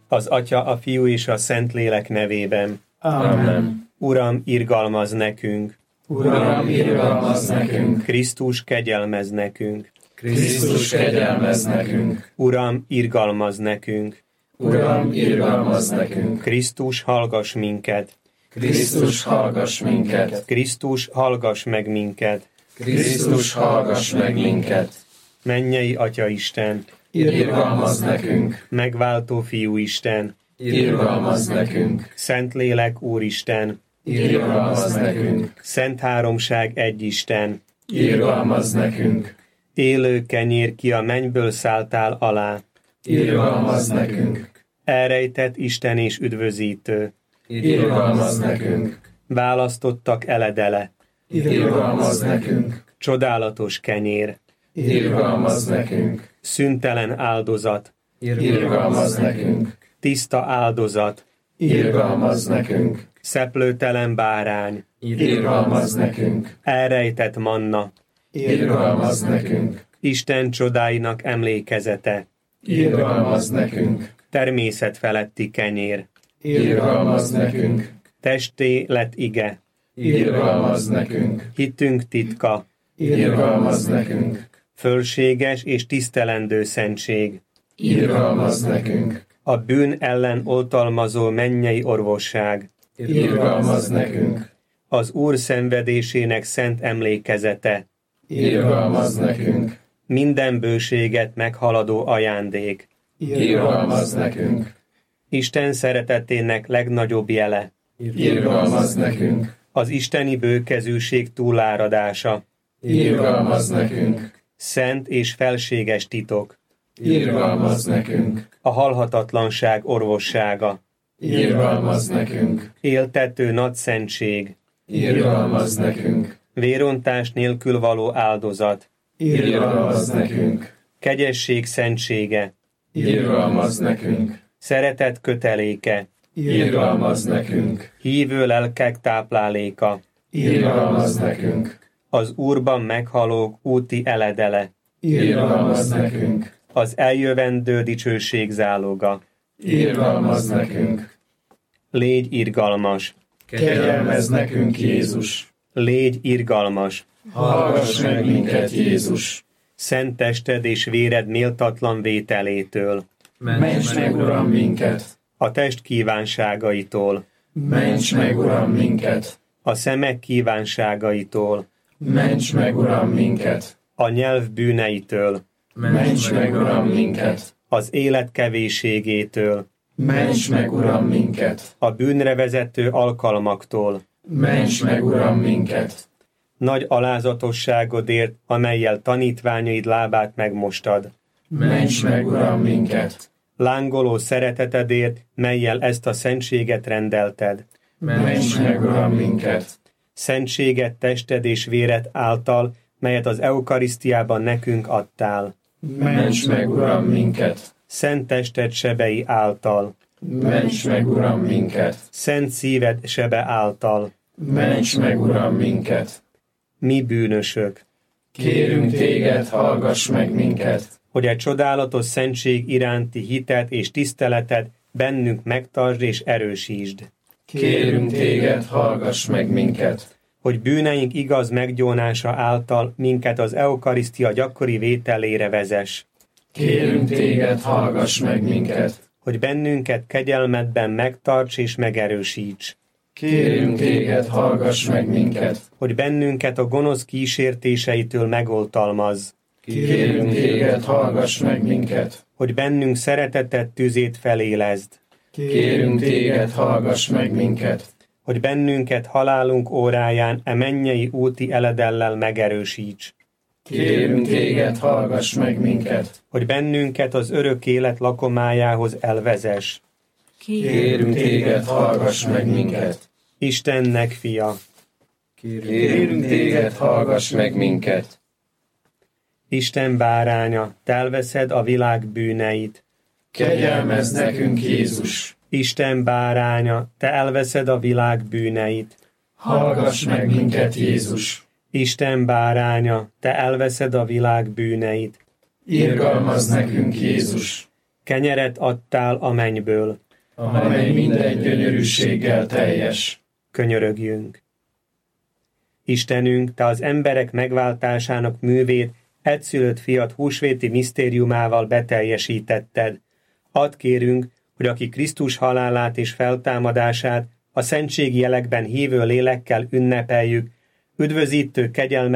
Az Atya, a Fiú és a Szentlélek nevében. Amen. Uram, irgalmazz nekünk. Uram, irgalmazz nekünk. Krisztus, kegyelmezz nekünk. Krisztus, kegyelmezz nekünk. Uram, irgalmazz nekünk. Uram, irgalmazz nekünk. Krisztus, hallgass minket. Krisztus, hallgass minket. Krisztus, hallgass meg minket. Krisztus, hallgass meg minket. Mennyei Atya Isten, Irgalmazz nekünk. megváltó Fiú Isten, Irgalmazz nekünk. Szentlélek Úristen, Irgalmazz nekünk. Szent Háromság egy Isten, Irgalmazz nekünk. élő kenyér, ki a mennyből szálltál alá, Irgalmazz nekünk. elrejtett Isten és üdvözítő, Irgalmazz nekünk. választottak eledele, Irgalmazz nekünk. csodálatos kenyér, Irgalmazz nekünk. szüntelen áldozat, Irgalmazz nekünk. tiszta áldozat, Irgalmazz nekünk. szeplőtelen bárány, Irgalmazz nekünk. elrejtett manna, Irgalmazz nekünk. Isten csodáinak emlékezete, Irgalmazz nekünk. természet feletti kenyér, Irgalmazz nekünk. testé lett ige, Irgalmazz nekünk. hitünk titka, Irgalmazz nekünk. fölséges és tisztelendő szentség, Irgalmazz nekünk. a bűn ellen oltalmazó mennyei orvosság, Irgalmazz nekünk. az Úr szenvedésének szent emlékezete, Irgalmazz nekünk. minden bőséget meghaladó ajándék, Irgalmazz nekünk. Isten szeretetének legnagyobb jele, Irgalmazz nekünk. az isteni bőkezűség túláradása, Irgalmazz nekünk. szent és felséges titok, Irgalmazz nekünk. a halhatatlanság orvossága, Irgalmazz nekünk. éltető nagy szentség, Irgalmazz nekünk. vérontás nélkül való áldozat, Irgalmazz nekünk. kegyesség szentsége, Irgalmazz nekünk. szeretet köteléke, Irgalmazz nekünk. hívő lelkek tápláléka, Irgalmazz nekünk. az Úrban meghalók úti eledele, Irgalmazz nekünk. az eljövendő dicsőség záloga. Irgalmazz nekünk. Légy irgalmas, Kegyelmezz nekünk, Jézus. légy irgalmas, Hallgass meg minket, Jézus. szent tested és véred méltatlan vételétől, Ments meg, Uram, minket. a test kívánságaitól, Ments meg, Uram, minket. a szemek kívánságaitól, Ments meg, Uram, minket. a nyelv bűneitől, Ments meg, Uram, minket. az élet kevésségétől, Ments meg, Uram, minket. a bűnre vezető alkalmaktól, Ments meg, Uram, minket. nagy alázatosságodért, amellyel tanítványaid lábát megmostad, Ments meg, Uram, minket. lángoló szeretetedért, mellyel ezt a szentséget rendelted, Ments meg, Uram, minket. szentséget tested és véred által, melyet az eukarisztiában nekünk adtál, Ments meg, Uram, minket. szent tested sebei által, Ments meg, Uram, minket. szent szíved sebe által, Ments meg, Uram, minket. mi bűnösök, Kérünk téged, hallgass meg minket. hogy egy csodálatos szentség iránti hitet és tiszteletet bennünk megtartsd és erősítsd, Kérünk téged, hallgass meg minket. hogy bűneink igaz meggyónása által minket az eukarisztia gyakori vételére vezess, Kérünk téged, hallgass meg minket. hogy bennünket kegyelmedben megtarts és megerősíts, Kérünk téged, hallgass meg minket. hogy bennünket a gonosz kísértéseitől megoltalmazz, Kérünk téged, hallgass meg minket. hogy bennünk szereteted tüzét felélezd, Kérünk téged, hallgass meg minket. hogy bennünket halálunk óráján e mennyei úti eledellel megerősíts, Kérünk téged, hallgass meg minket. hogy bennünket az örök élet lakomájához elvezess. Kérünk téged, hallgass meg minket. Istennek fia, Kérünk téged, hallgass meg minket. Isten báránya, te elveszed a világ bűneit. Kegyelmezz nekünk, Jézus. Isten báránya, te elveszed a világ bűneit. Hallgass meg minket, Jézus. Isten báránya, te elveszed a világ bűneit. Irgalmazz nekünk, Jézus. kenyeret adtál a mennyből, amely minden gyönyörűséggel teljes. Könyörögjünk. Istenünk, Te az emberek megváltásának művét egyszülött fiad húsvéti misztériumával beteljesítetted. Add kérünk, hogy aki Krisztus halálát és feltámadását a szentségi jelekben hívő lélekkel ünnepeljük, üdvözítő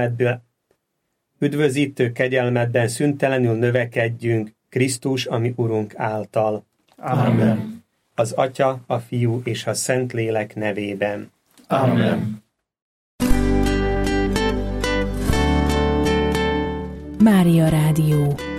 kegyelmedben szüntelenül növekedjünk Krisztus, ami Urunk által. Amen. Az Atya, a Fiú és a Szentlélek nevében. Amen. Mária Rádió.